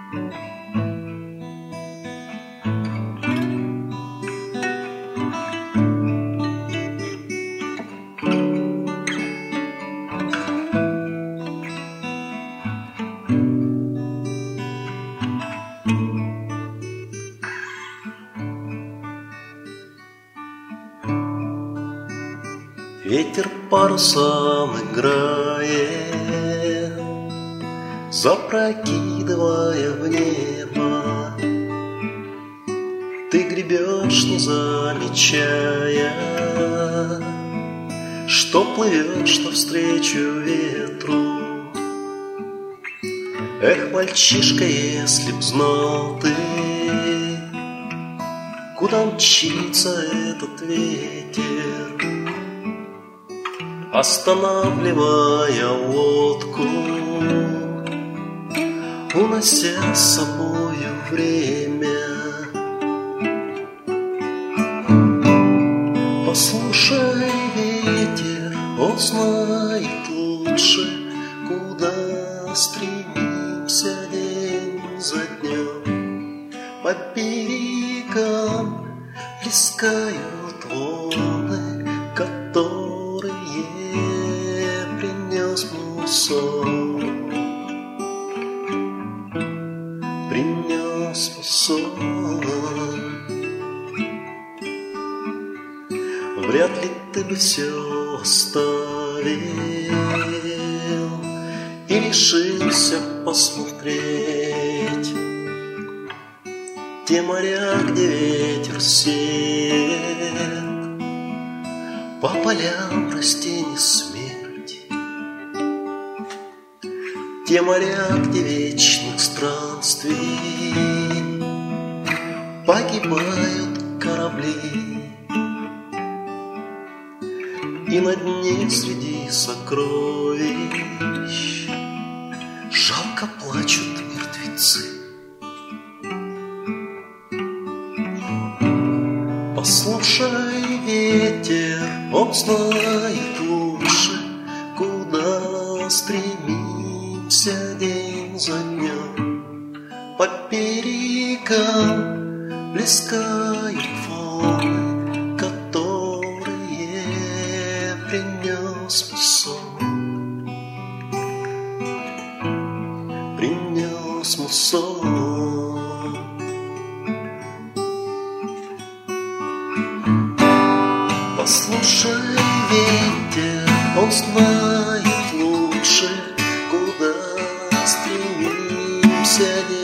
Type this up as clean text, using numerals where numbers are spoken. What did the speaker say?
Ветер парусом играет, запрокидывая в небо. Ты гребешь, не замечая, что плывешь навстречу ветру. Эх, мальчишка, если б знал ты, куда мчится этот ветер, останавливая лодку, унося с собою время. Послушай, ветер, он знает лучше, куда стремимся день за днем. По берегам плескают волны, которые принес муссон, принес муссон. Вряд ли ты бы все оставил и решился посмотреть те моря, где ветер сеет по полям растений смерти, те моря, где вечных странствий погибают корабли, и на дне среди сокровищ жалко плачут мертвецы. Послушай, ветер, он знает лучше, куда стремимся день за днем. По берегам плескают волны, которые принес муссон, принес муссон. Послушай, ветер, он знает лучше, куда стремимся.